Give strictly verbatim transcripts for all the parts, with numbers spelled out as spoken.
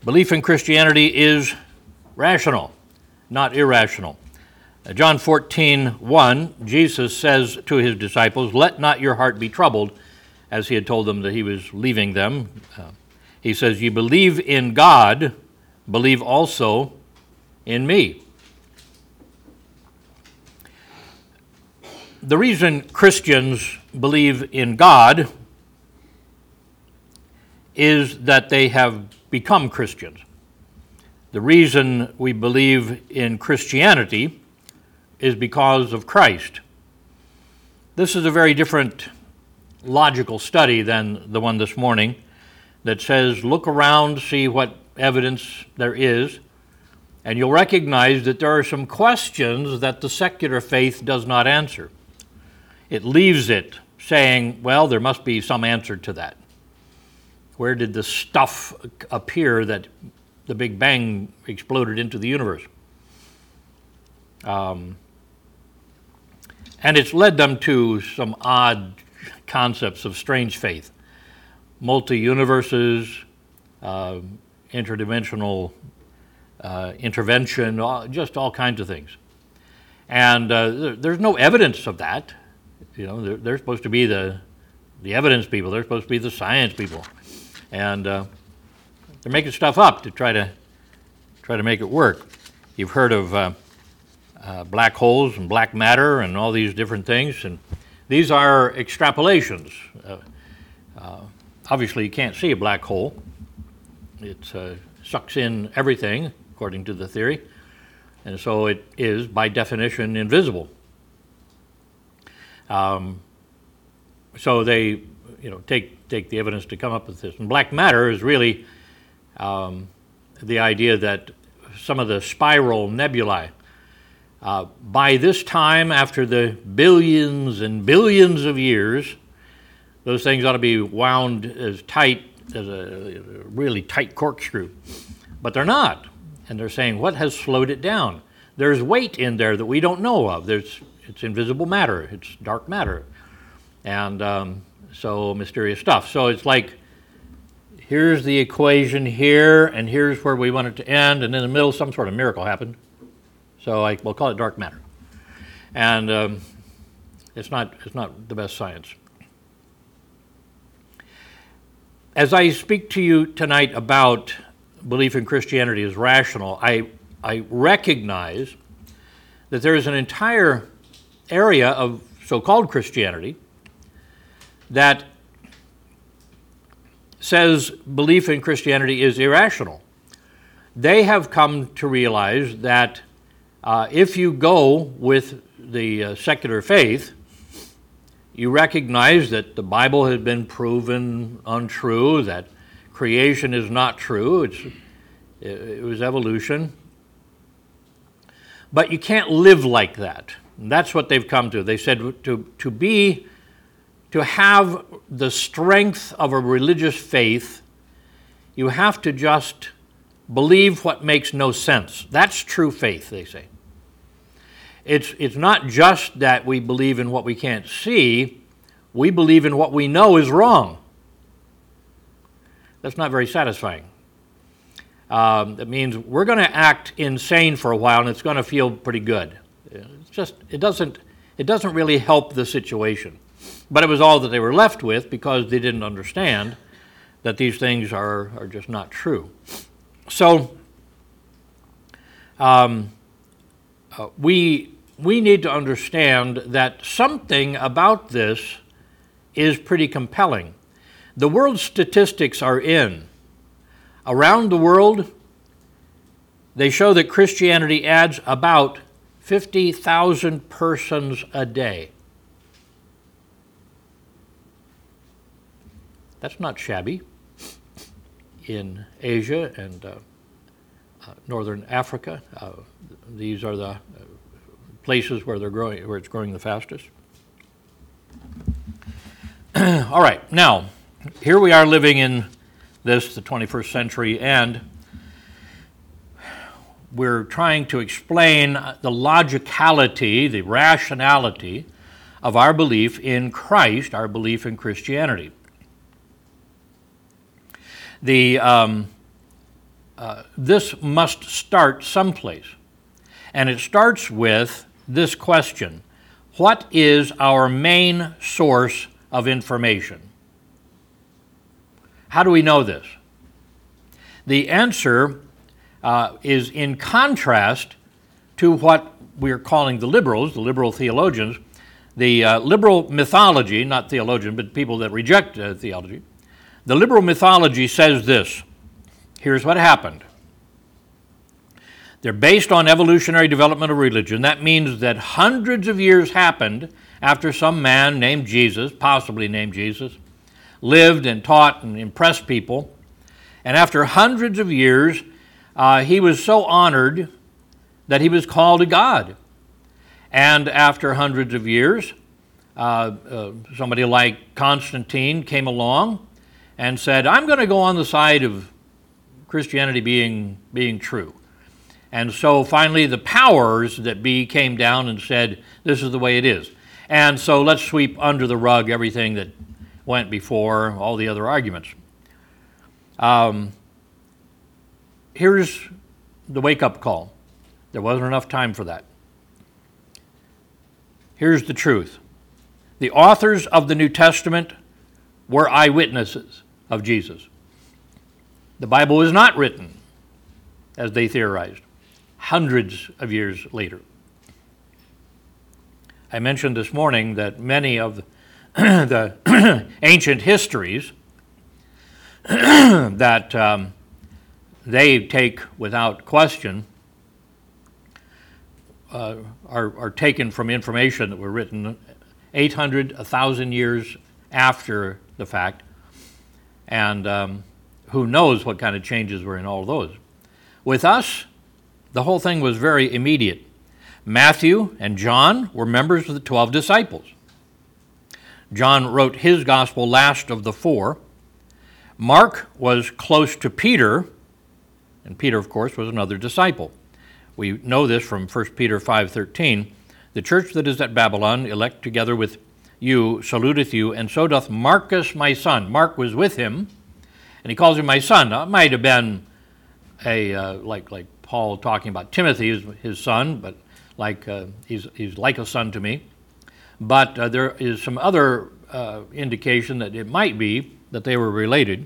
Belief in Christianity is rational, not irrational. Uh, John fourteen one, Jesus says to his disciples, "Let not your heart be troubled," as he had told them that he was leaving them. Uh, he says, "You believe in God, believe also in me." The reason Christians believe in God is that they have become Christians. The reason we believe in Christianity is because of Christ. This is a very different logical study than the one this morning that says, look around, see what evidence there is, and you'll recognize that there are some questions that the secular faith does not answer. It leaves it saying, well, there must be some answer to that. Where did the stuff appear that the Big Bang exploded into the universe? Um, and it's led them to some odd concepts of strange faith. Multi-universes, uh, interdimensional uh, intervention, all, just all kinds of things. And uh, there, there's no evidence of that. You know, they're, they're supposed to be the, the evidence people. They're supposed to be the science people. And uh, they're making stuff up to try to try to make it work. You've heard of uh, uh, black holes and black matter and all these different things, and these are extrapolations. Uh, uh, obviously, you can't see a black hole. It uh, sucks in everything, according to the theory, and so it is, by definition, invisible. Um, so they, you know, take take the evidence to come up with this. And black matter is really um, the idea that some of the spiral nebulae, uh, by this time, after the billions and billions of years, those things ought to be wound as tight as a, a really tight corkscrew. But they're not. And they're saying, what has slowed it down? There's weight in there that we don't know of. There's, it's invisible matter. It's dark matter. And um, so mysterious stuff. So it's like, here's the equation here, and here's where we want it to end, and in the middle some sort of miracle happened. So I, we'll call it dark matter. And um, it's not it's not the best science. As I speak to you tonight about belief in Christianity as rational, I I recognize that there is an entire area of so-called Christianity that says belief in Christianity is irrational. They have come to realize that uh, if you go with the uh, secular faith, you recognize that the Bible has been proven untrue, that creation is not true, it's, it was evolution. But you can't live like that. And that's what they've come to. They said to, to be To have the strength of a religious faith, you have to just believe what makes no sense. That's true faith, they say. It's, it's not just that we believe in what we can't see, we believe in what we know is wrong. That's not very satisfying. Um, that means we're going to act insane for a while and it's going to feel pretty good. It's just, it doesn't, it doesn't really help the situation. But it was all that they were left with because they didn't understand that these things are, are just not true. So um, uh, we, we need to understand that something about this is pretty compelling. The world statistics are in. Around the world, they show that Christianity adds about fifty thousand persons a day. That's not shabby. In Asia and uh, uh, northern Africa, uh, these are the uh, places where they're growing, where it's growing the fastest. All right, now here we are living in this, the twenty-first century, and we're trying to explain the logicality, the rationality of our belief in Christ, our belief in Christianity. The um, uh, this must start someplace. And it starts with this question: what is our main source of information? How do we know this? The answer uh, is in contrast to what we're calling the liberals, the liberal theologians. The uh, liberal mythology, not theologian, but people that reject uh, theology, the liberal mythology says this: here's what happened. They're based on evolutionary development of religion. That means that hundreds of years happened after some man named Jesus, possibly named Jesus, lived and taught and impressed people. And after hundreds of years, uh, he was so honored that he was called a god. And after hundreds of years, uh, uh, somebody like Constantine came along and said, I'm going to go on the side of Christianity being, being true. And so finally the powers that be came down and said, this is the way it is. And so let's sweep under the rug everything that went before, all the other arguments. Um, here's the wake-up call. There wasn't enough time for that. Here's the truth. The authors of the New Testament were eyewitnesses of Jesus. The Bible was not written, as they theorized, hundreds of years later. I mentioned this morning that many of the ancient histories that um, they take without question uh, are, are taken from information that were written eight hundred, one thousand years after the fact, and um, who knows what kind of changes were in all those. With us, the whole thing was very immediate. Matthew and John were members of the twelve disciples. John wrote his gospel last of the four. Mark was close to Peter, and Peter, of course, was another disciple. We know this from First Peter five thirteen. The church that is at Babylon, elect together with you, saluteth you, and so doth Marcus my son. Mark was with him, and he calls him my son. Now, it might have been a uh, like like Paul talking about Timothy as his son, but like uh, he's he's like a son to me. But uh, there is some other uh, indication that it might be that they were related.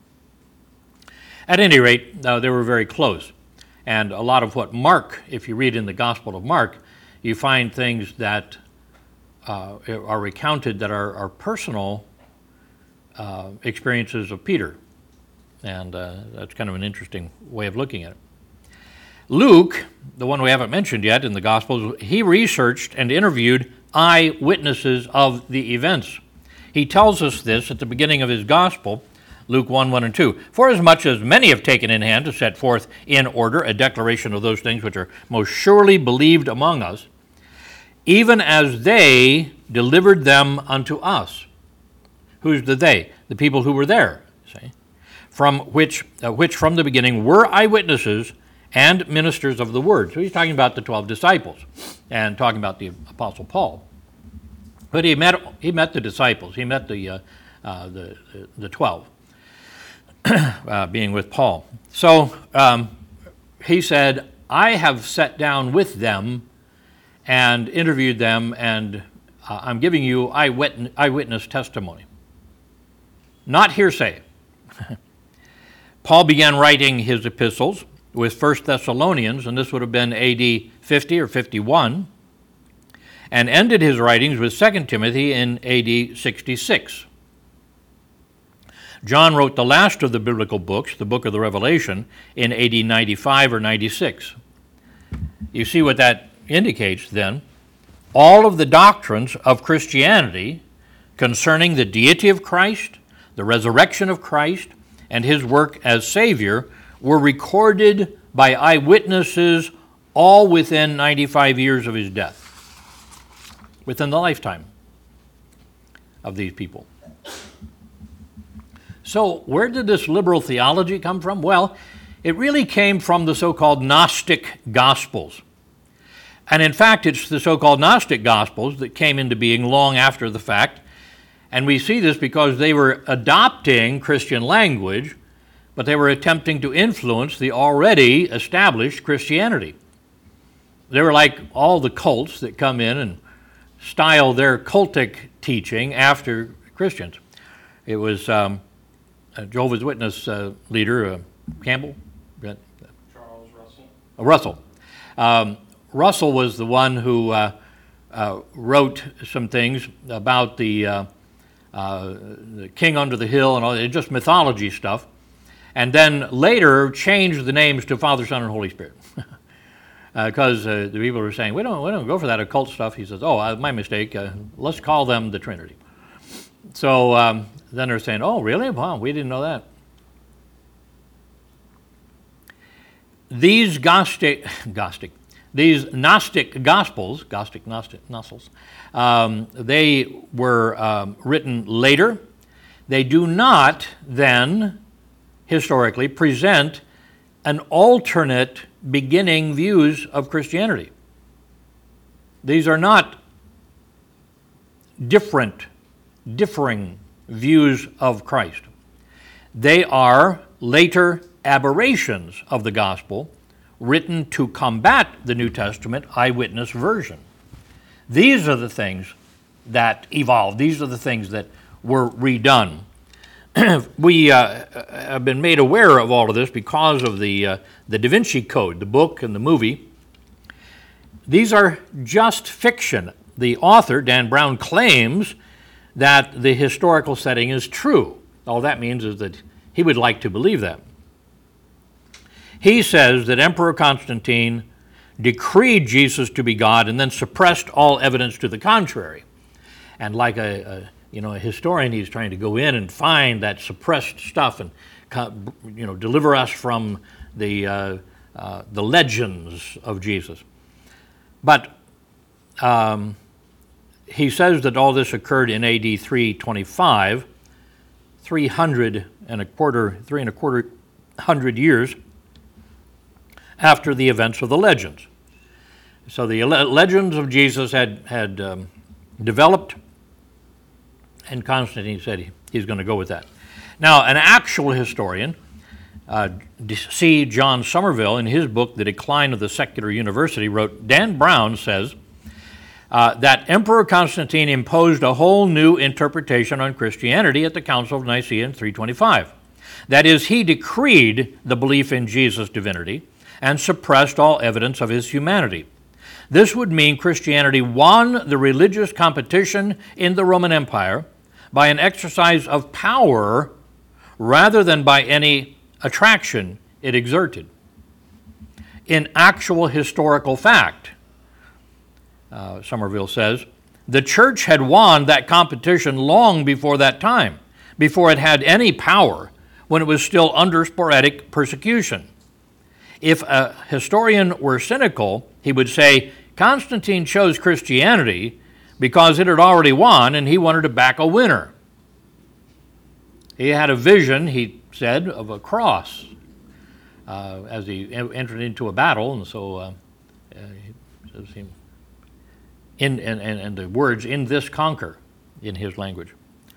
At any rate, uh, they were very close. And a lot of what Mark, if you read in the Gospel of Mark, you find things that uh, are recounted that are, are personal uh, experiences of Peter. And uh, that's kind of an interesting way of looking at it. Luke, the one we haven't mentioned yet in the Gospels, he researched and interviewed eyewitnesses of the events. He tells us this at the beginning of his Gospel, Luke one, one and two. Forasmuch as many have taken in hand to set forth in order a declaration of those things which are most surely believed among us, even as they delivered them unto us. Who's the they? The people who were there, see? From which, uh, which from the beginning were eyewitnesses and ministers of the word. So he's talking about the twelve disciples and talking about the Apostle Paul. But he met he met the disciples. He met the uh, uh, the, the twelve, uh, being with Paul. So um, he said, "I have sat down with them and interviewed them, and uh, I'm giving you eyewitness, eyewitness testimony, not hearsay." Paul began writing his epistles with First Thessalonians, and this would have been A D fifty or fifty-one, and ended his writings with Second Timothy in A D sixty-six. John wrote the last of the biblical books, the book of the Revelation, in A D ninety-five or ninety-six. You see what that indicates then. All of the doctrines of Christianity concerning the deity of Christ, the resurrection of Christ, and his work as Savior were recorded by eyewitnesses all within ninety-five years of his death, within the lifetime of these people. So where did this liberal theology come from? Well, it really came from the so-called Gnostic Gospels. And in fact, it's the so-called Gnostic Gospels that came into being long after the fact. And we see this because they were adopting Christian language, but they were attempting to influence the already established Christianity. They were like all the cults that come in and style their cultic teaching after Christians. It was um, a Jehovah's Witness uh, leader, uh, Campbell? Charles Russell. Uh, Russell. Um, Russell was the one who uh, uh, wrote some things about the, uh, uh, the king under the hill and all that, just mythology stuff, and then later changed the names to Father, Son, and Holy Spirit. Because uh, uh, the people were saying, we don't, we don't go for that occult stuff. He says, oh, uh, my mistake. Uh, let's call them the Trinity. So um, then they're saying, oh, really? Wow, we didn't know that. These Gnostic, Gnostic, these Gnostic Gospels, Gnostic, Gnostic, Gospels, um, they were um, written later. They do not then, historically, present an alternate beginning views of Christianity. These are not different, differing views of Christ. They are later aberrations of the gospel written to combat the New Testament eyewitness version. These are the things that evolved. These are the things that were redone. We uh, have been made aware of all of this because of the, uh, the Da Vinci Code, the book and the movie. These are just fiction. The author, Dan Brown, claims that the historical setting is true. All that means is that he would like to believe that. He says that Emperor Constantine decreed Jesus to be God and then suppressed all evidence to the contrary. And like a, a you know, a historian, he's trying to go in and find that suppressed stuff and, you know, deliver us from the uh, uh, the legends of Jesus. But um, he says that all this occurred in A D three twenty-five, three hundred and a quarter, three and a quarter hundred years after the events of the legends. So the legends of Jesus had had um, developed, and Constantine said he, he's going to go with that. Now, an actual historian, uh, C. John Somerville, in his book, The Decline of the Secular University, wrote, Dan Brown says uh, that Emperor Constantine imposed a whole new interpretation on Christianity at the Council of Nicaea in three twenty-five. That is, he decreed the belief in Jesus' divinity and suppressed all evidence of his humanity. This would mean Christianity won the religious competition in the Roman Empire by an exercise of power rather than by any attraction it exerted. In actual historical fact, uh, Somerville says, the church had won that competition long before that time, before it had any power, when it was still under sporadic persecution. If a historian were cynical, he would say, Constantine chose Christianity because it had already won and he wanted to back a winner. He had a vision, he said, of a cross uh, as he entered into a battle, and so uh, uh, he, in, and, and the words, in this conquer, in his language.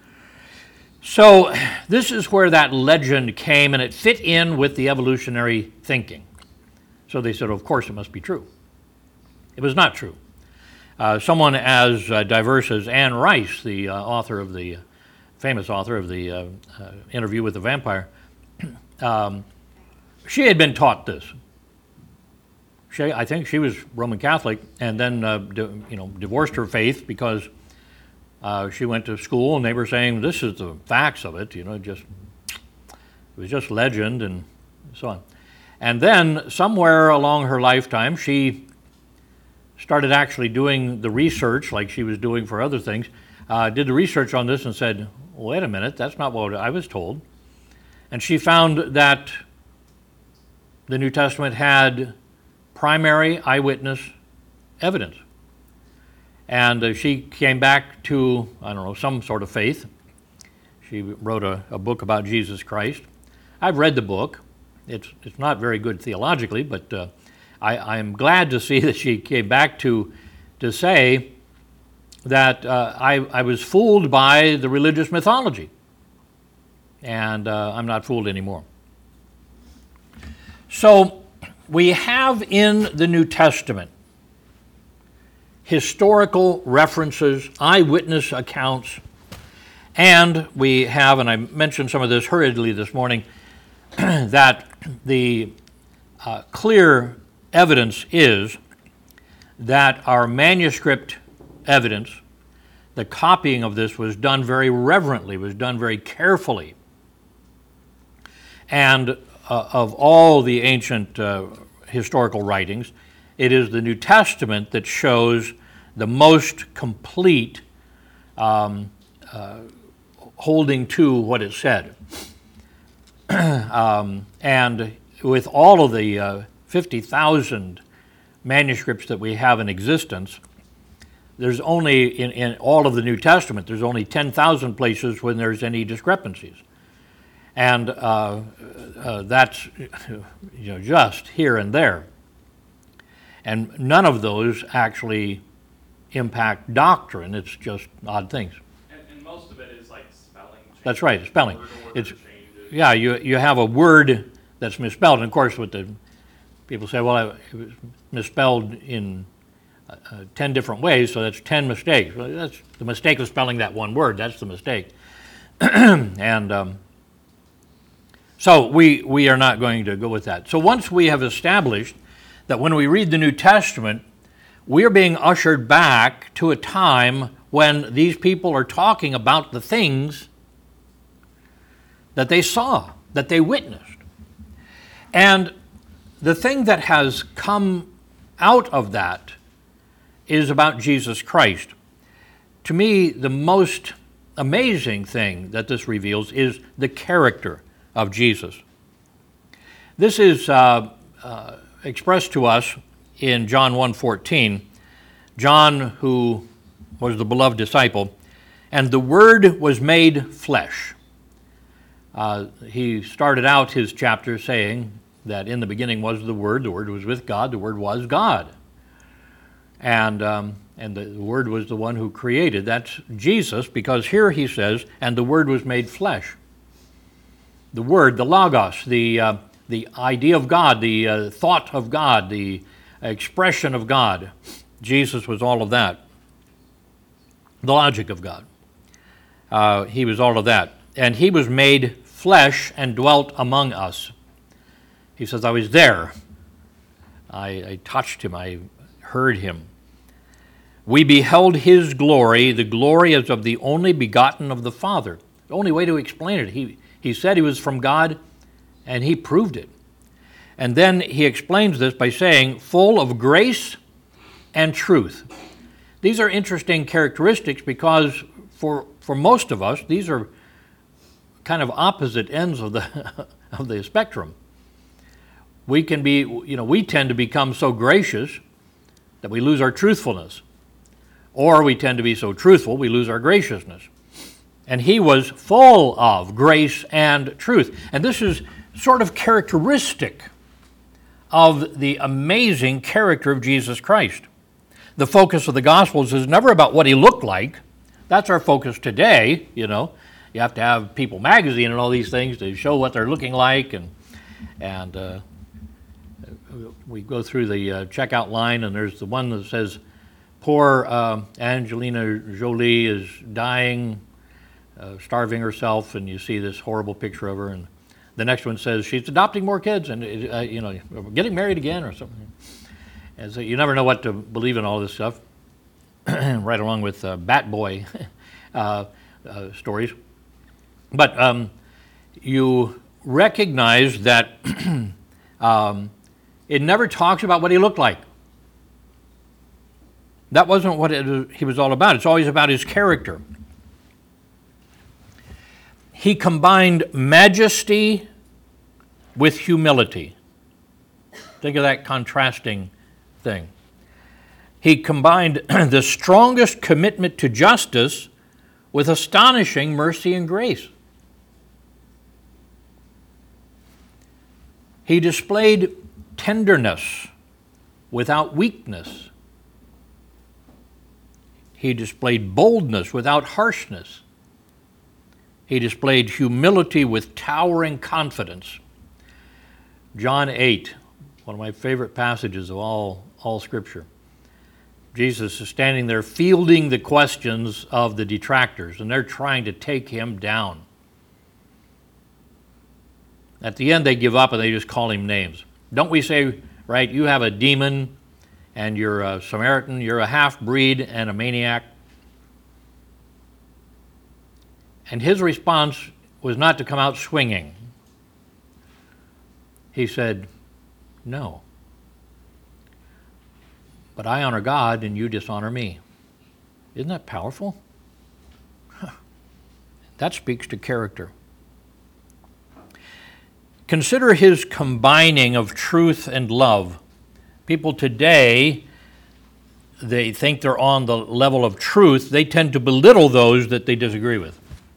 So this is where that legend came, and it fit in with the evolutionary thinking. So they said, of course it must be true. It was not true. Uh, someone as uh, diverse as Anne Rice, the uh, author of the, uh, famous author of the uh, uh, Interview with the Vampire, um, she had been taught this. She, I think she was Roman Catholic, and then uh, di- you know, divorced her faith because uh, she went to school and they were saying, this is the facts of it, you know, just it was just legend and so on. And then somewhere along her lifetime, she started actually doing the research like she was doing for other things, uh, did the research on this and said, wait a minute, that's not what I was told. And she found that the New Testament had primary eyewitness evidence. And uh, she came back to, I don't know, some sort of faith. She wrote a, a book about Jesus Christ. I've read the book. It's, it's not very good theologically, but uh, I am glad to see that she came back to to say that uh, I, I was fooled by the religious mythology, and uh, I'm not fooled anymore. So we have in the New Testament historical references, eyewitness accounts, and we have, and I mentioned some of this hurriedly this morning, that the uh, clear evidence is that our manuscript evidence, the copying of this was done very reverently, was done very carefully. And uh, of all the ancient uh, historical writings, it is the New Testament that shows the most complete um, uh, holding to what it said. um, and with all of the uh, fifty thousand manuscripts that we have in existence, there's only, in, in all of the New Testament, there's only ten thousand places when there's any discrepancies. And uh, uh, that's you know, just here and there. And none of those actually impact doctrine. It's just odd things. And, and most of it is like spelling changes. That's right, spelling. Word It's order changes. yeah, you you have a word that's misspelled, and of course, with the people say, well, it was misspelled in uh, uh, ten different ways, so that's ten mistakes. Well, that's the mistake of spelling that one word. That's the mistake. and um, so we we are not going to go with that. So once we have established that when we read the New Testament, we are being ushered back to a time when these people are talking about the things that they saw, that they witnessed. And the thing that has come out of that is about Jesus Christ. To me, the most amazing thing that this reveals is the character of Jesus. This is uh, uh, expressed to us in John one fourteen. John, who was the beloved disciple, and the Word was made flesh. Uh, he started out his chapter saying that in the beginning was the Word, the Word was with God, the Word was God. And um, and the, the Word was the one who created. That's Jesus, because here he says, and the Word was made flesh. The Word, the Logos, the, uh, the idea of God, the uh, thought of God, the expression of God. Jesus was all of that. The logic of God. Uh, he was all of that. And he was made flesh and dwelt among us. He says, I was there. I, I touched him. I heard him. We beheld his glory. The glory as of the only begotten of the Father. The only way to explain it. He, he said he was from God, and he proved it. And then he explains this by saying, full of grace and truth. These are interesting characteristics because for for most of us, these are kind of opposite ends of the of the spectrum. We can be, you know, we tend to become so gracious that we lose our truthfulness. Or we tend to be so truthful, we lose our graciousness. And he was full of grace and truth. And this is sort of characteristic of the amazing character of Jesus Christ. The focus of the Gospels is never about what he looked like. That's our focus today, you know. You have to have People magazine and all these things to show what they're looking like. And and uh, we go through the uh, checkout line, and there's the one that says, poor uh, Angelina Jolie is dying, uh, starving herself, and you see this horrible picture of her. And the next one says she's adopting more kids and, uh, you know, getting married again or something. And so you never know what to believe in all this stuff, right along with uh, Bat Boy uh, uh, stories. But um, you recognize that um, it never talks about what he looked like. That wasn't what it, he was all about. It's always about his character. He combined majesty with humility. Think of that contrasting thing. He combined the strongest commitment to justice with astonishing mercy and grace. He displayed tenderness without weakness. He displayed boldness without harshness. He displayed humility with towering confidence. John eight, one of my favorite passages of all, all Scripture. Jesus is standing there fielding the questions of the detractors, and they're trying to take him down. At the end, they give up and they just call him names. Don't we say, right, you have a demon and you're a Samaritan, you're a half-breed and a maniac? And his response was not to come out swinging. He said, no. But I honor God and you dishonor me. Isn't that powerful? Huh. That speaks to character. Consider his combining of truth and love. People today, they think they're on the level of truth. They tend to belittle those that they disagree with.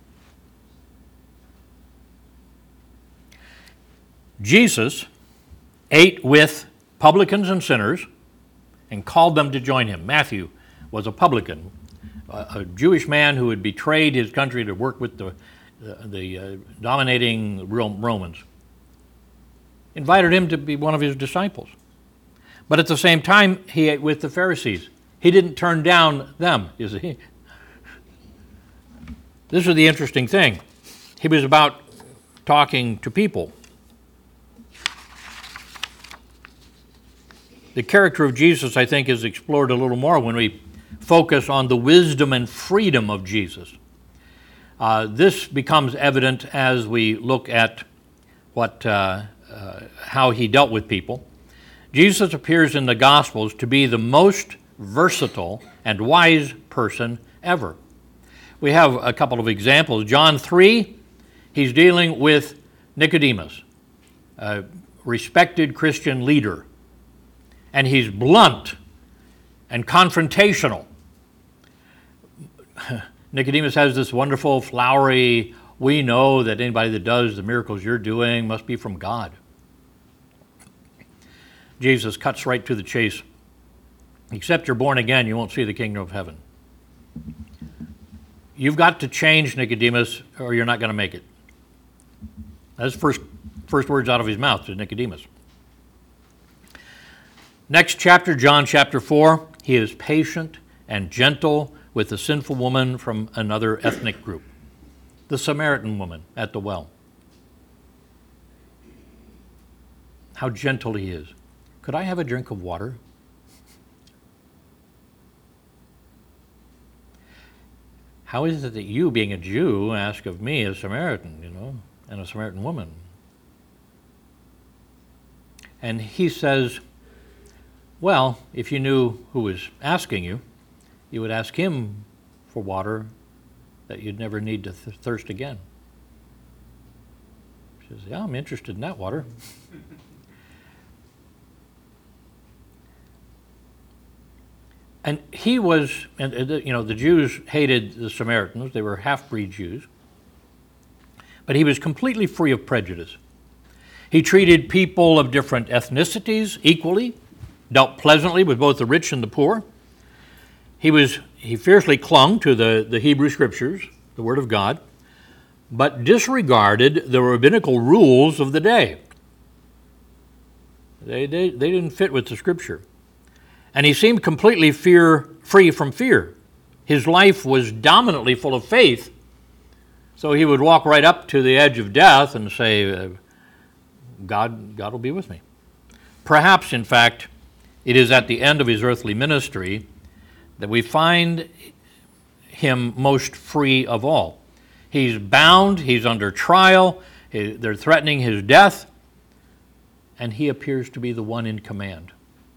Jesus ate with publicans and sinners and called them to join him. Matthew was a publican, a, a Jewish man who had betrayed his country to work with the, the, the uh, dominating Romans. Invited him to be one of his disciples. But at the same time, he ate with the Pharisees. He didn't turn down them, you see. This is the interesting thing. He was about talking to people. The character of Jesus, I think, is explored a little more when we focus on the wisdom and freedom of Jesus. Uh, this becomes evident as we look at what, uh, uh, how he dealt with people. Jesus appears in the Gospels to be the most versatile and wise person ever. We have a couple of examples. John three, he's dealing with Nicodemus, a respected Christian leader. And he's blunt and confrontational. Nicodemus has this wonderful, flowery, we know that anybody that does the miracles you're doing must be from God. Jesus cuts right to the chase. Except you're born again, you won't see the kingdom of heaven. You've got to change, Nicodemus, or you're not going to make it. That's the first, first words out of his mouth to Nicodemus. Next chapter, John chapter four, he is patient and gentle with the sinful woman from another ethnic group, the Samaritan woman at the well. How gentle he is. Could I have a drink of water? How is it that you, being a Jew, ask of me, a Samaritan, you know, and a Samaritan woman? And he says, well, if you knew who was asking you, you would ask him for water that you'd never need to th- thirst again. She says, yeah, I'm interested in that water. And he was, and you know, the Jews hated the Samaritans. They were half-breed Jews. But he was completely free of prejudice. He treated people of different ethnicities equally, dealt pleasantly with both the rich and the poor. He was he fiercely clung to the, the Hebrew Scriptures, the Word of God, but disregarded the rabbinical rules of the day. They, they, they didn't fit with the Scripture. And he seemed completely fear free from fear. His life was dominantly full of faith, so he would walk right up to the edge of death and say, uh, God, God will be with me. Perhaps, in fact, it is at the end of his earthly ministry that we find him most free of all. He's bound, he's under trial, he, they're threatening his death, and he appears to be the one in command.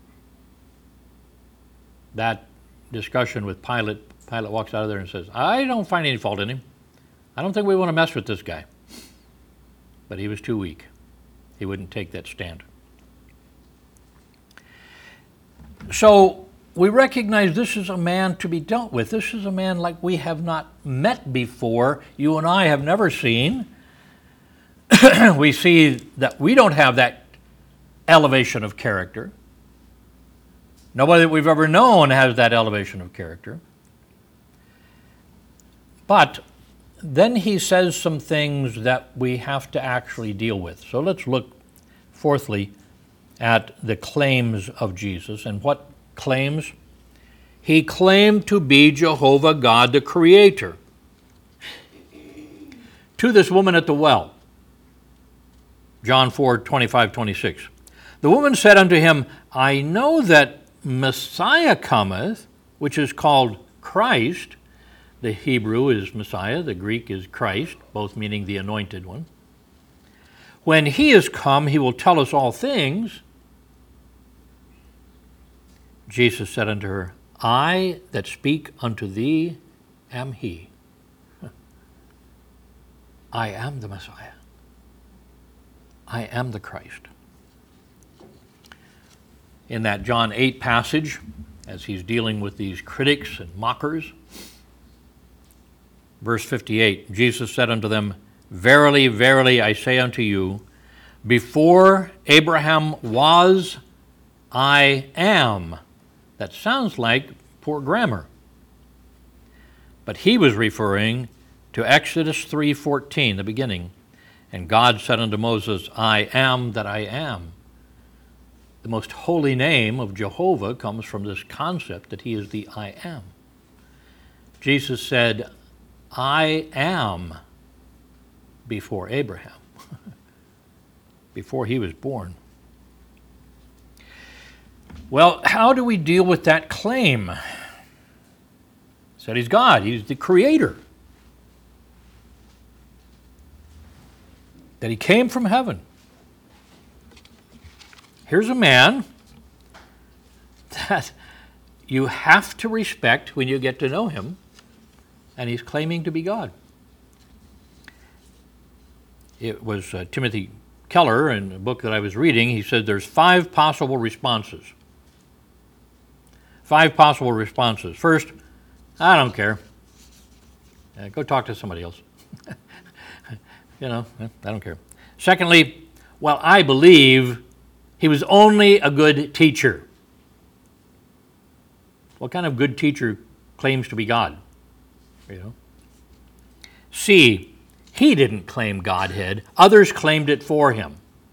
That discussion with Pilate, Pilate walks out of there and says, I don't find any fault in him. I don't think we want to mess with this guy. But he was too weak. He wouldn't take that stand. So we recognize this is a man to be dealt with. This is a man like we have not met before. You and I have never seen. We see that we don't have that elevation of character. Nobody that we've ever known has that elevation of character. But then he says some things that we have to actually deal with. So let's look fourthly, at the claims of Jesus. And what claims? He claimed to be Jehovah God, the Creator. To this woman at the well, John four, twenty-five, twenty-six. The woman said unto him, I know that Messiah cometh, which is called Christ. The Hebrew is Messiah, the Greek is Christ, both meaning the anointed one. When he is come, he will tell us all things. Jesus said unto her, I that speak unto thee am he. I am the Messiah. I am the Christ. In that John eight passage, as he's dealing with these critics and mockers, verse fifty-eight, Jesus said unto them, Verily, verily, I say unto you, before Abraham was, I am. That sounds like poor grammar. But he was referring to Exodus three fourteen, the beginning. And God said unto Moses, I am that I am. The most holy name of Jehovah comes from this concept that he is the I am. Jesus said, I am before Abraham, before he was born. Well, how do we deal with that claim? Said he's God, he's the creator. That he came from heaven. Here's a man that you have to respect when you get to know him, and he's claiming to be God. It was uh, Timothy Keller, in a book that I was reading, he said there's five possible responses. Five possible responses. First, I don't care. Uh, go talk to somebody else. You know, I don't care. Secondly, well, I believe he was only a good teacher. What kind of good teacher claims to be God? You know. C, he didn't claim Godhead. Others claimed it for him.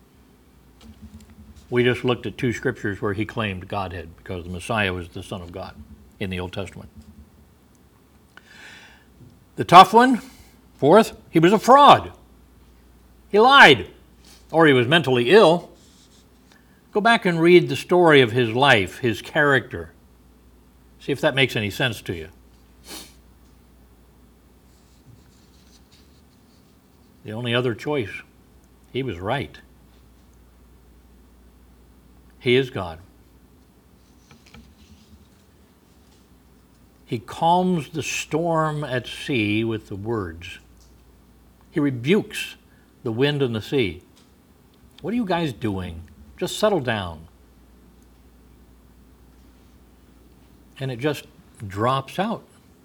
We just looked at two scriptures where he claimed Godhead because the Messiah was the Son of God in the Old Testament. The tough one, fourth, he was a fraud. He lied, or he was mentally ill. Go back and read the story of his life, his character. See if that makes any sense to you. The only other choice, he was right. He is God. He calms the storm at sea with the words. He rebukes the wind and the sea. What are you guys doing? Just settle down. And it just drops out.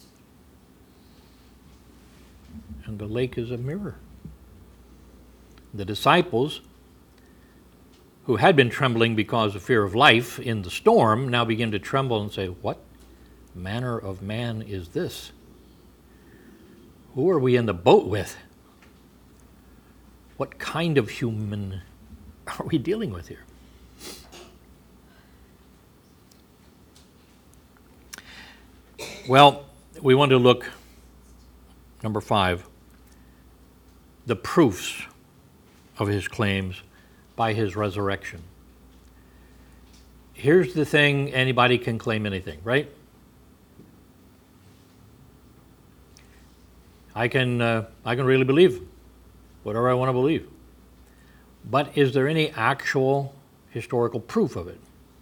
And the lake is a mirror. The disciples, who had been trembling because of fear of life in the storm, now begin to tremble and say, what manner of man is this? Who are we in the boat with? What kind of human are we dealing with here? Well, we want to look, number five, the proofs of his claims by his resurrection. Here's the thing, anybody can claim anything, right? I can, uh, I can really believe whatever I want to believe. But is there any actual historical proof of it?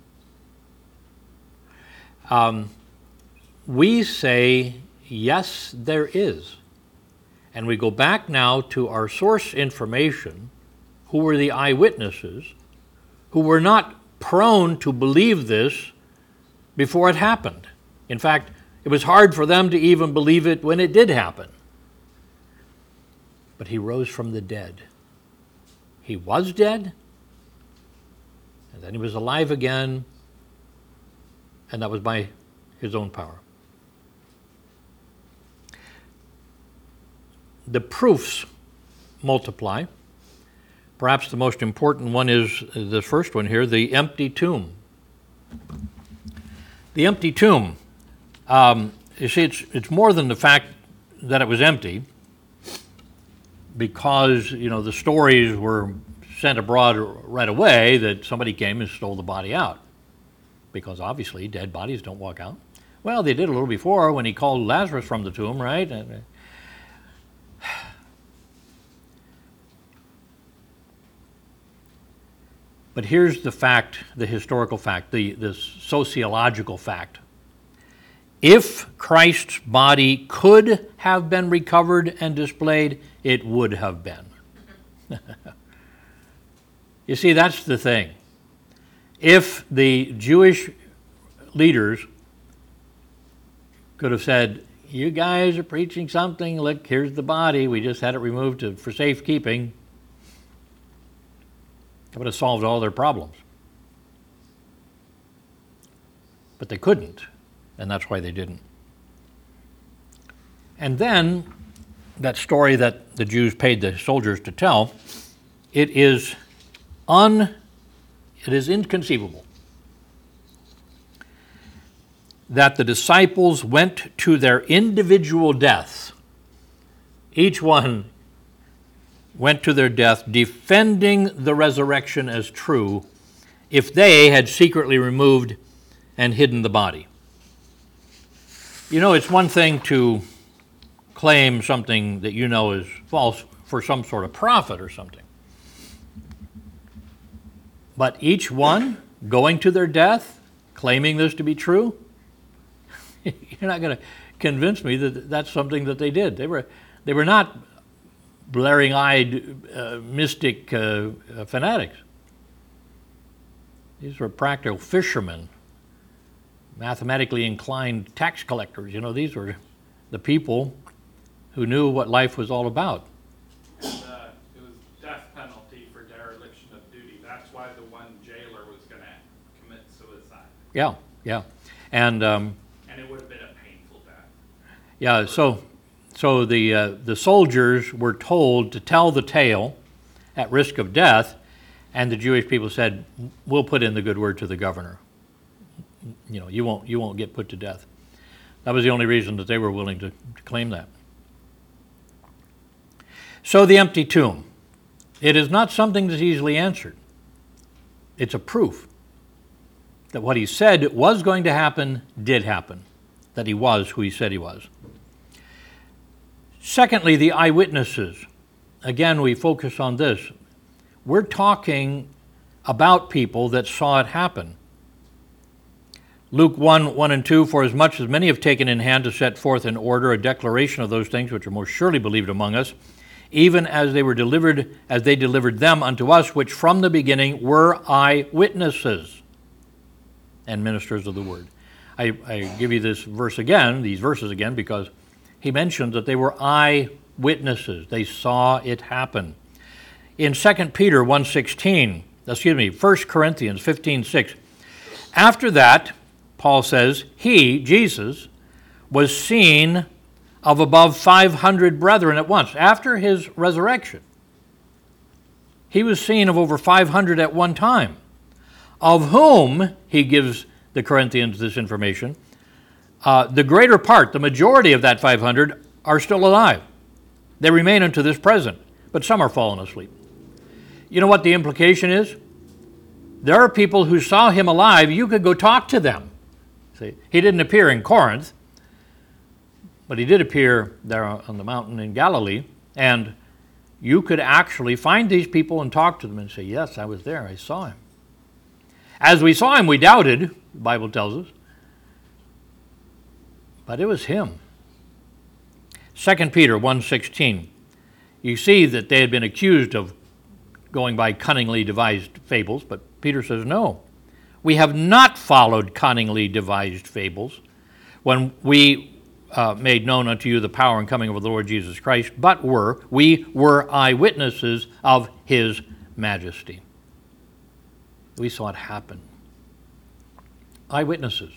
Um, we say, yes, there is. And we go back now to our source information, who were the eyewitnesses, who were not prone to believe this before it happened. In fact, it was hard for them to even believe it when it did happen. But he rose from the dead. He was dead, and then he was alive again, and that was by his own power. The proofs multiply. Perhaps the most important one is the first one here, the empty tomb. The empty tomb. Um, you see, it's, it's more than the fact that it was empty, because, you know, the stories were sent abroad right away that somebody came and stole the body out, because obviously dead bodies don't walk out. Well, they did a little before when he called Lazarus from the tomb, right? But here's the fact, the historical fact, the, the sociological fact. If Christ's body could have been recovered and displayed, it would have been. You see, that's the thing. If the Jewish leaders could have said, you guys are preaching something, look, here's the body, we just had it removed to, for safekeeping, it would have solved all their problems. But they couldn't, and that's why they didn't. And then, that story that the Jews paid the soldiers to tell, it is un, it is inconceivable that the disciples went to their individual deaths. Each one went to their death defending the resurrection as true if they had secretly removed and hidden the body. You know, it's one thing to claim something that you know is false for some sort of profit or something. But each one going to their death, claiming this to be true, you're not going to convince me that that's something that they did. They were, they were not blaring-eyed, uh, mystic uh, uh, fanatics. These were practical fishermen, mathematically inclined tax collectors. You know, these were the people who knew what life was all about. And, uh, it was death penalty for dereliction of duty. That's why the one jailer was going to commit suicide. Yeah, yeah. And um, and it would have been a painful death. yeah, so so the uh, the soldiers were told to tell the tale at risk of death, and the Jewish people said, we'll put in the good word to the governor. You know, you won't you won't get put to death. That was the only reason that they were willing to, to claim that. So the empty tomb. It is not something that's easily answered. It's a proof that what he said was going to happen did happen, that he was who he said he was. Secondly, the eyewitnesses. Again, we focus on this. We're talking about people that saw it happen. Luke one, one and two, for as much as many have taken in hand to set forth in order a declaration of those things which are most surely believed among us, even as they were delivered, as they delivered them unto us, which from the beginning were eyewitnesses and ministers of the word. I, I give you this verse again, these verses again, because he mentions that they were eyewitnesses. They saw it happen. In Second Peter one sixteen, excuse me, First Corinthians fifteen six, after that, Paul says, he, Jesus, was seen of above five hundred brethren at once. After his resurrection, he was seen of over five hundred at one time, of whom, he gives the Corinthians this information, uh, the greater part, the majority of that five hundred, are still alive. They remain unto this present, but some are fallen asleep. You know what the implication is? There are people who saw him alive. You could go talk to them. See, he didn't appear in Corinth, but he did appear there on the mountain in Galilee, and you could actually find these people and talk to them and say, yes, I was there, I saw him. As we saw him, we doubted, the Bible tells us, but it was him. Second Peter one sixteen, you see that they had been accused of going by cunningly devised fables, but Peter says, no, we have not followed cunningly devised fables when we uh, made known unto you the power and coming of the Lord Jesus Christ, but were, we were eyewitnesses of his majesty. We saw it happen. Eyewitnesses.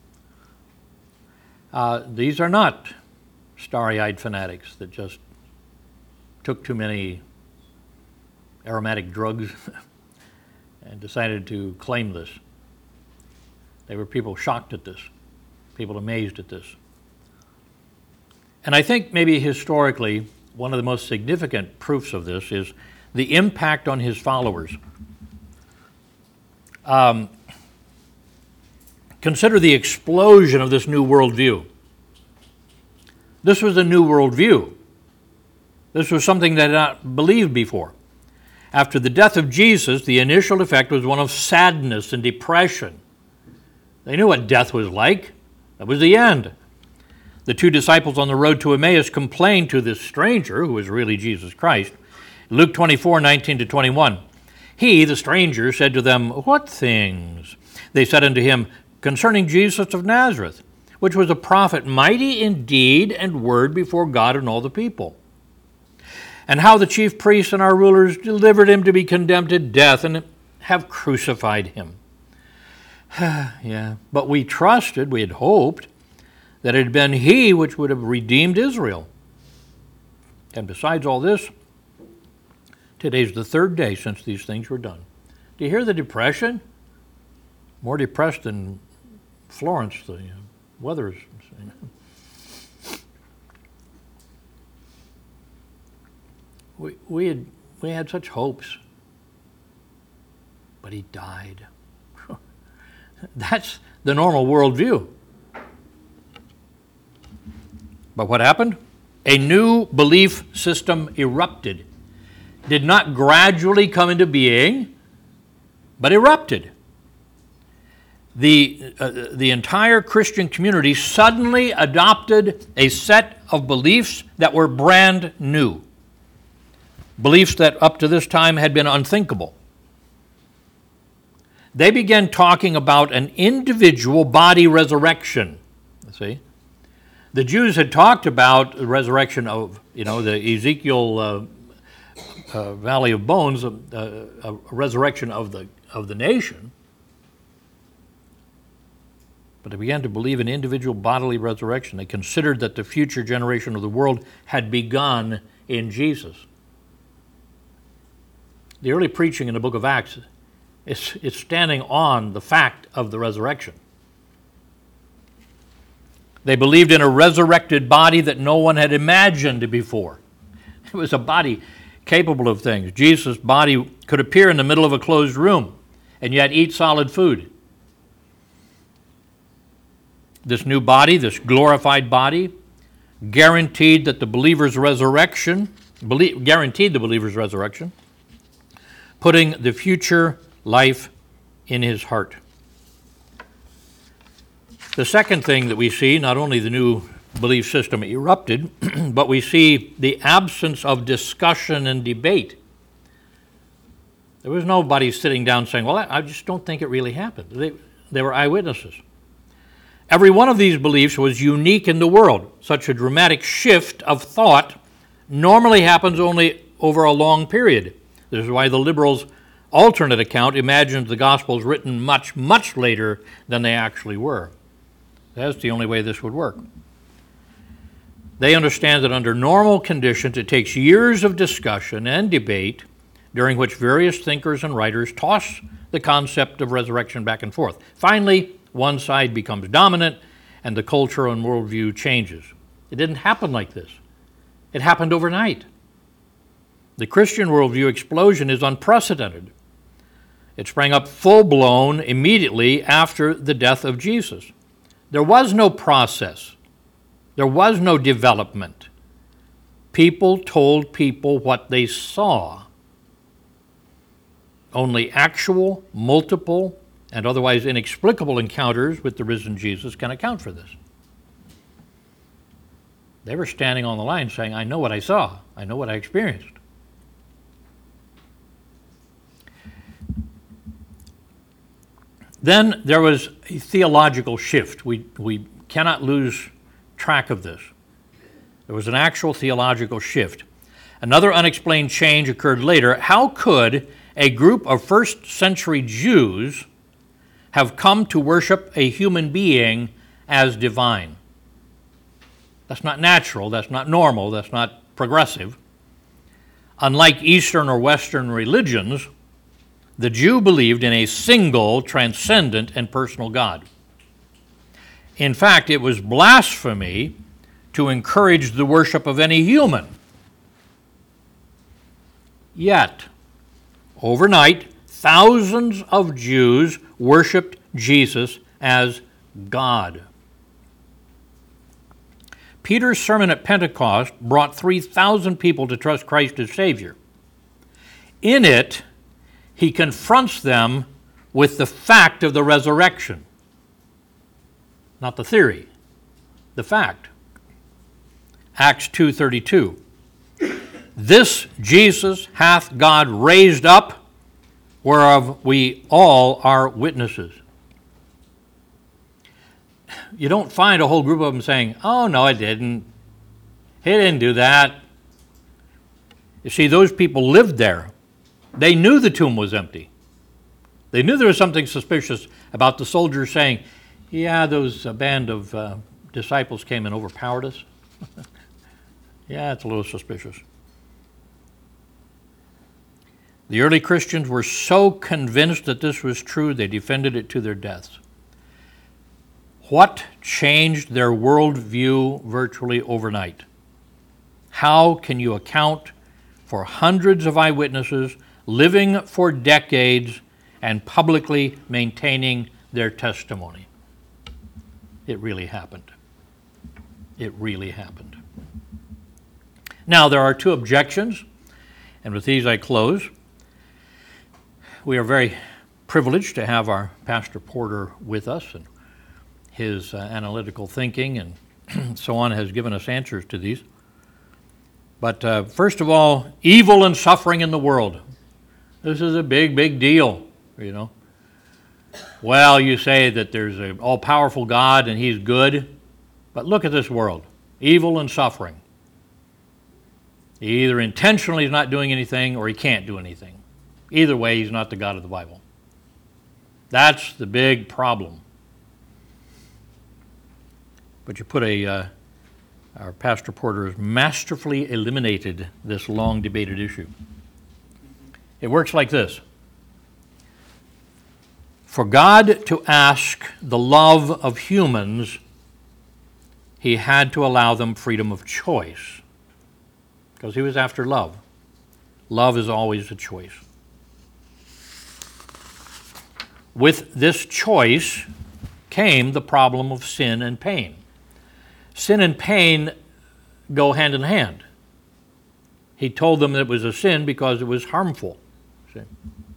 Uh, these are not starry-eyed fanatics that just took too many aromatic drugs and decided to claim this. They were people shocked at this, people amazed at this. And I think maybe historically, one of the most significant proofs of this is the impact on his followers. Um, consider the explosion of this new worldview. This was a new worldview. This was something they had not believed before. After the death of Jesus, the initial effect was one of sadness and depression. They knew what death was like. That was the end. The two disciples on the road to Emmaus complained to this stranger, who was really Jesus Christ. Luke twenty-four, nineteen to twenty-one. He, the stranger, said to them, "What things?" They said unto him, "Concerning Jesus of Nazareth, which was a prophet, mighty in deed and word before God and all the people. And how the chief priests and our rulers delivered him to be condemned to death and have crucified him." Yeah, but we trusted, we had hoped, that it had been he which would have redeemed Israel. And besides all this, today's the third day since these things were done. Do you hear the depression? More depressed than Florence, the weather is. We, we, had, we had such hopes, but he died. That's the normal worldview. But what happened? A new belief system erupted. Did not gradually come into being, but erupted. The, uh, the entire Christian community suddenly adopted a set of beliefs that were brand new. Beliefs that up to this time had been unthinkable. They began talking about an individual body resurrection. See? The Jews had talked about the resurrection of, you know, the Ezekiel uh, uh, Valley of Bones, uh, a resurrection of the of the nation. But they began to believe in individual bodily resurrection. They considered that the future generation of the world had begun in Jesus. The early preaching in the book of Acts is, is standing on the fact of the resurrection. They believed in a resurrected body that no one had imagined before. It was a body capable of things. Jesus' body could appear in the middle of a closed room and yet eat solid food. This new body, this glorified body, guaranteed that the believer's resurrection, belie- guaranteed the believer's resurrection, putting the future life in his heart. The second thing that we see, not only the new belief system erupted, but we see the absence of discussion and debate. There was nobody sitting down saying, well, I just don't think it really happened. They, they were eyewitnesses. Every one of these beliefs was unique in the world. Such a dramatic shift of thought normally happens only over a long period. This is why the liberals' alternate account imagines the Gospels written much, much later than they actually were. That's the only way this would work. They understand that under normal conditions, it takes years of discussion and debate during which various thinkers and writers toss the concept of resurrection back and forth. Finally, one side becomes dominant and the culture and worldview changes. It didn't happen like this. It happened overnight. The Christian worldview explosion is unprecedented. It sprang up full-blown immediately after the death of Jesus. There was no process. There was no development. People told people what they saw. Only actual, multiple, and otherwise inexplicable encounters with the risen Jesus can account for this. They were standing on the line saying, I know what I saw. I know what I experienced. Then there was a theological shift. We, we cannot lose track of this. There was an actual theological shift. Another unexplained change occurred later. How could a group of first century Jews have come to worship a human being as divine? That's not natural, that's not normal, that's not progressive. Unlike Eastern or Western religions, the Jew believed in a single, transcendent, and personal God. In fact, it was blasphemy to encourage the worship of any human. Yet, overnight, thousands of Jews worshiped Jesus as God. Peter's sermon at Pentecost brought three thousand people to trust Christ as Savior. In it, he confronts them with the fact of the resurrection. Not the theory, the fact. Acts two thirty-two. This Jesus hath God raised up, whereof we all are witnesses. You don't find a whole group of them saying, oh, no, it didn't. He didn't do that. You see, those people lived there. They knew the tomb was empty. They knew there was something suspicious about the soldiers saying, yeah, those uh, band of uh, disciples came and overpowered us. Yeah, it's a little suspicious. The early Christians were so convinced that this was true, they defended it to their deaths. What changed their worldview virtually overnight? How can you account for hundreds of eyewitnesses living for decades and publicly maintaining their testimony? It really happened. It really happened. Now, there are two objections, and with these I close. We are very privileged to have our Pastor Porter with us, and his uh, analytical thinking and so on has given us answers to these. But uh, first of all, evil and suffering in the world. This is a big, big deal, you know. Well, you say that there's an all-powerful God and he's good, but look at this world. Evil and suffering. He either intentionally is not doing anything or he can't do anything. Either way, he's not the God of the Bible. That's the big problem. But you put a, uh, our Pastor Porter has masterfully eliminated this long debated issue. It works like this. For God to ask the love of humans, he had to allow them freedom of choice. Because he was after love. Love is always a choice. With this choice came the problem of sin and pain. Sin and pain go hand in hand. He told them that it was a sin because it was harmful. See?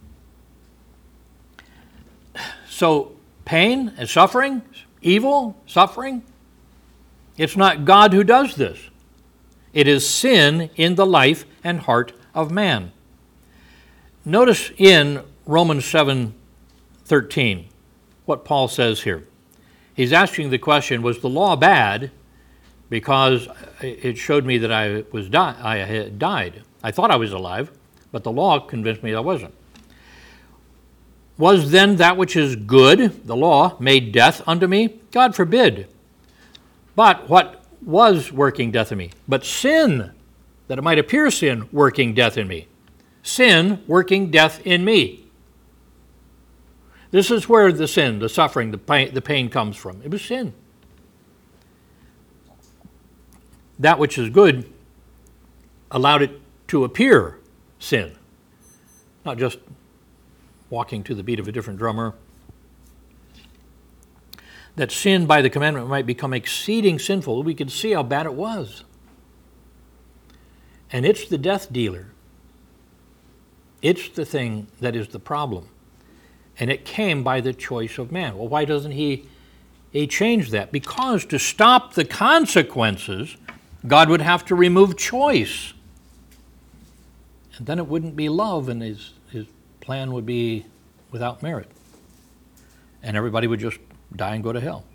So pain and suffering, evil, suffering, it's not God who does this. It is sin in the life and heart of man. Notice in Romans seven thirteen what Paul says here. He's asking the question, was the law bad because it showed me that I was di- I had died. I thought I was alive, but the law convinced me I wasn't. Was then that which is good, the law, made death unto me? God forbid. But what was working death in me? But sin, that it might appear sin, working death in me. Sin working death in me. This is where the sin, the suffering, the pain, the pain comes from. It was sin. That which is good allowed it to appear sin. Not just walking to the beat of a different drummer. That sin by the commandment might become exceeding sinful. We could see how bad it was. And it's the death dealer. It's the thing that is the problem. And it came by the choice of man. Well, why doesn't he, he change that? Because to stop the consequences, God would have to remove choice. And then it wouldn't be love, and his, his plan would be without merit. And everybody would just die and go to hell.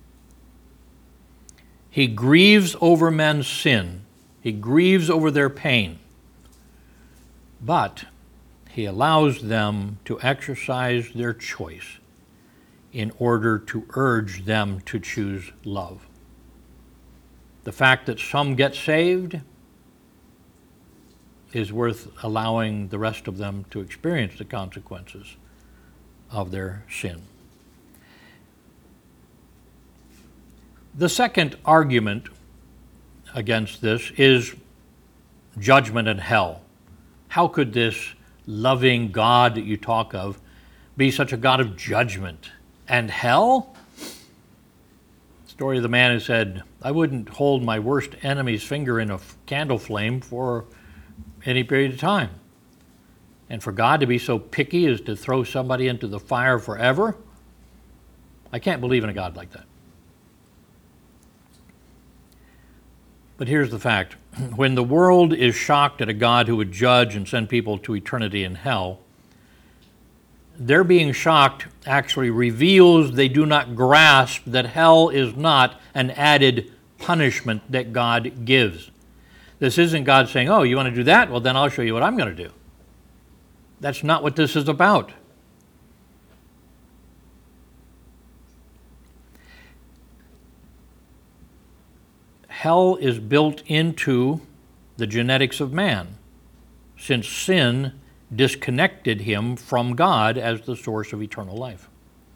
He grieves over men's sin. He grieves over their pain. But he allows them to exercise their choice in order to urge them to choose love. The fact that some get saved is worth allowing the rest of them to experience the consequences of their sin. The second argument against this is judgment and hell. How could this loving God that you talk of be such a God of judgment and hell? Story of the man who said, I wouldn't hold my worst enemy's finger in a candle flame for any period of time. And for God to be so picky as to throw somebody into the fire forever, I can't believe in a God like that. But here's the fact. When the world is shocked at a God who would judge and send people to eternity in hell, their being shocked actually reveals they do not grasp that hell is not an added punishment that God gives. This isn't God saying, oh, you want to do that? Well, then I'll show you what I'm going to do. That's not what this is about. Hell is built into the genetics of man, since sin disconnected him from God as the source of eternal life.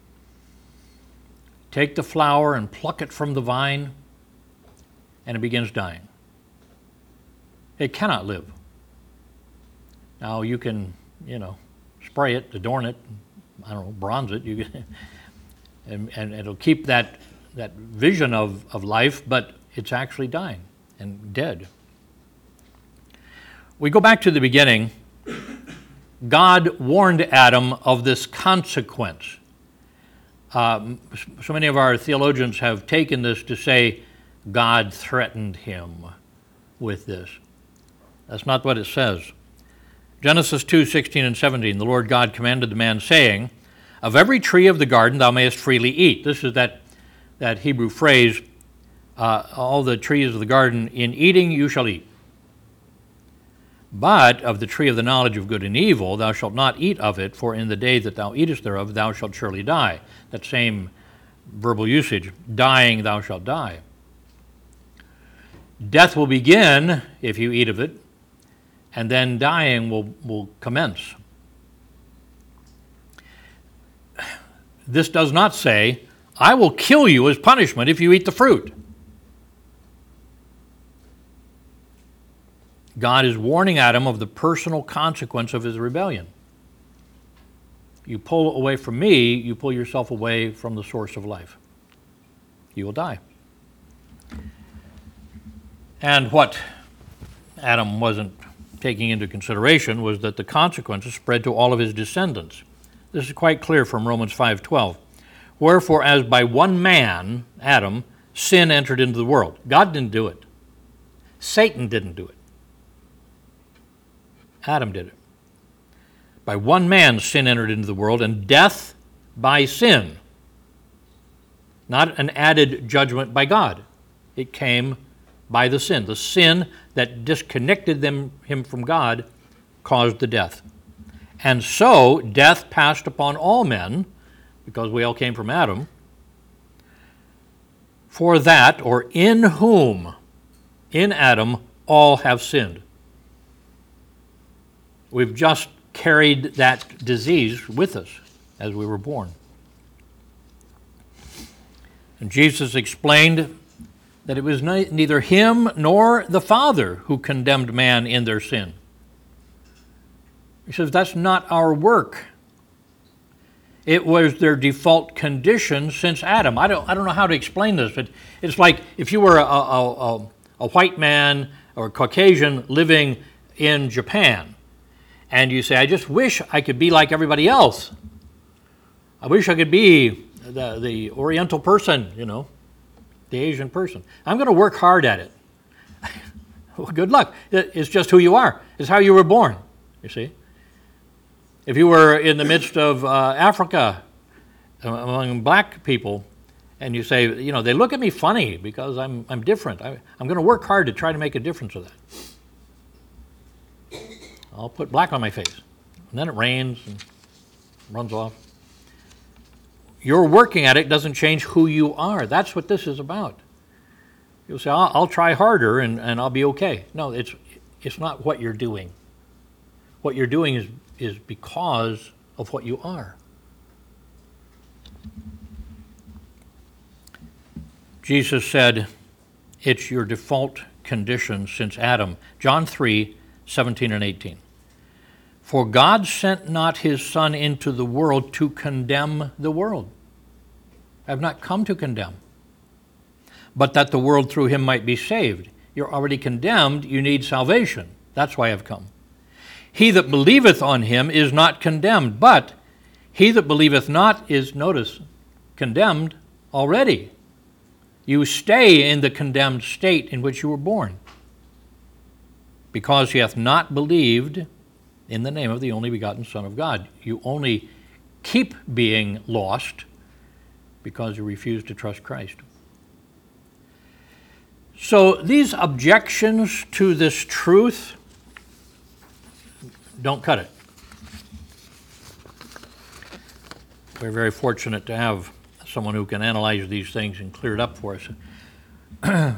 Take the flower and pluck it from the vine, and it begins dying. It cannot live. Now you can, you know, spray it, adorn it, I don't know, bronze it, you can, and, and it'll keep that, that vision of, of life, but it's actually dying and dead. We go back to the beginning. God warned Adam of this consequence. Uh, so many of our theologians have taken this to say God threatened him with this. That's not what it says. Genesis two, sixteen and seventeen, the Lord God commanded the man, saying, of every tree of the garden thou mayest freely eat. This is that, that Hebrew phrase, uh, all the trees of the garden, in eating you shall eat. But of the tree of the knowledge of good and evil thou shalt not eat of it, for in the day that thou eatest thereof thou shalt surely die. That same verbal usage, dying thou shalt die. Death will begin if you eat of it, and then dying will, will commence. This does not say, I will kill you as punishment if you eat the fruit. God is warning Adam of the personal consequence of his rebellion. You pull away from me, you pull yourself away from the source of life. You will die. And what Adam wasn't taking into consideration was that the consequences spread to all of his descendants. This is quite clear from Romans five twelve. Wherefore, as by one man, Adam, sin entered into the world. God didn't do it. Satan didn't do it. Adam did it. By one man sin entered into the world, and death by sin. Not an added judgment by God. It came by the sin. The sin that disconnected them, him from God caused the death. And so death passed upon all men, because we all came from Adam, for that, or in whom, in Adam, all have sinned. We've just carried that disease with us as we were born. And Jesus explained that it was neither him nor the Father who condemned man in their sin. He says that's not our work. It was their default condition since Adam. I don't, I don't know how to explain this, but it's like if you were a, a, a, a white man or a Caucasian living in Japan, and you say, I just wish I could be like everybody else. I wish I could be the, the Oriental person, you know, the Asian person. I'm going to work hard at it. Well, good luck. It's just who you are. It's how you were born, you see. If you were in the midst of uh, Africa, among black people, and you say, you know, they look at me funny because I'm I'm different. I, I'm going to work hard to try to make a difference of that. I'll put black on my face. And then it rains and runs off. Your working at it doesn't change who you are. That's what this is about. You'll say, I'll, I'll try harder and, and I'll be okay. No, it's it's not what you're doing. What you're doing is, is because of what you are. Jesus said, it's your default condition since Adam. John three, seventeen and eighteen. For God sent not his Son into the world to condemn the world. I have not come to condemn, but that the world through him might be saved. You're already condemned, you need salvation. That's why I've come. He that believeth on him is not condemned, but he that believeth not is, notice, condemned already. You stay in the condemned state in which you were born, because he hath not believed in the name of the only begotten Son of God. You only keep being lost because you refuse to trust Christ. So these objections to this truth don't cut it. We're very fortunate to have someone who can analyze these things and clear it up for us. I've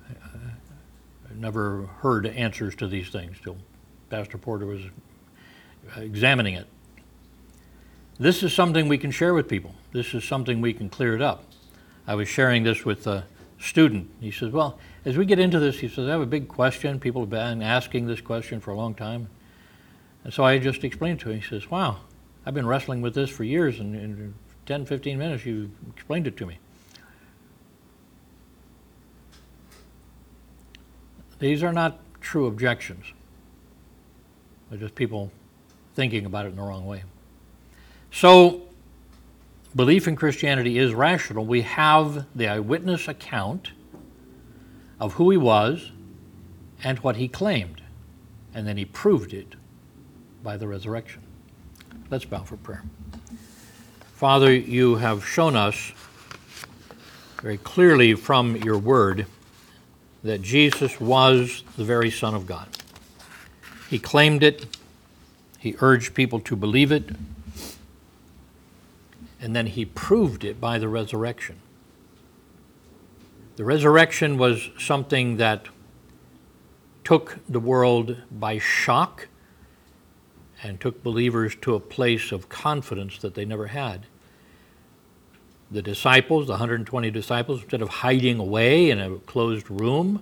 never heard answers to these things till Pastor Porter was examining it. This is something we can share with people. This is something we can clear it up. I was sharing this with a student. He says, well, as we get into this, he says, I have a big question. People have been asking this question for a long time. And so I just explained to him. He says, wow, I've been wrestling with this for years, and in ten, fifteen minutes you explained it to me. These are not true objections. They're just people thinking about it in the wrong way. So, belief in Christianity is rational. We have the eyewitness account of who he was and what he claimed, and then he proved it by the resurrection. Let's bow for prayer. Father, you have shown us very clearly from your word that Jesus was the very Son of God. He claimed it, he urged people to believe it, and then he proved it by the resurrection. The resurrection was something that took the world by shock and took believers to a place of confidence that they never had. The disciples, the one hundred twenty disciples, instead of hiding away in a closed room,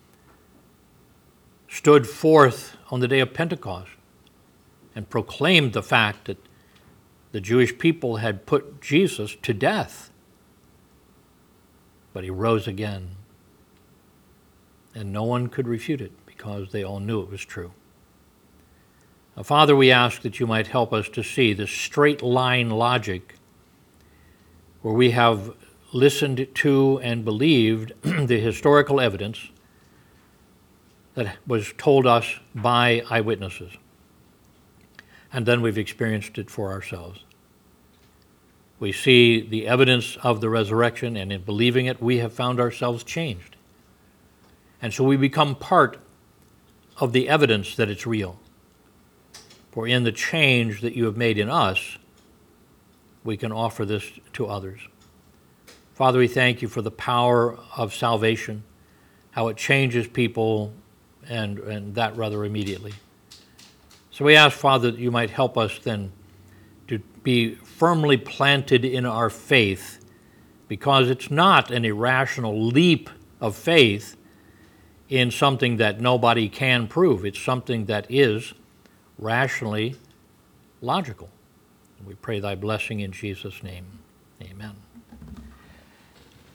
stood forth on the day of Pentecost and proclaimed the fact that the Jewish people had put Jesus to death, but he rose again. And no one could refute it because they all knew it was true. Now, Father, we ask that you might help us to see the straight line logic where we have listened to and believed the historical evidence that was told us by eyewitnesses. And then we've experienced it for ourselves. We see the evidence of the resurrection, and in believing it, we have found ourselves changed. And so we become part of the evidence that it's real. For in the change that you have made in us, we can offer this to others. Father, we thank you for the power of salvation, how it changes people, and, and that rather immediately. So we ask, Father, that you might help us then to be firmly planted in our faith, because it's not an irrational leap of faith in something that nobody can prove. It's something that is rationally logical. We pray thy blessing in Jesus' name. Amen.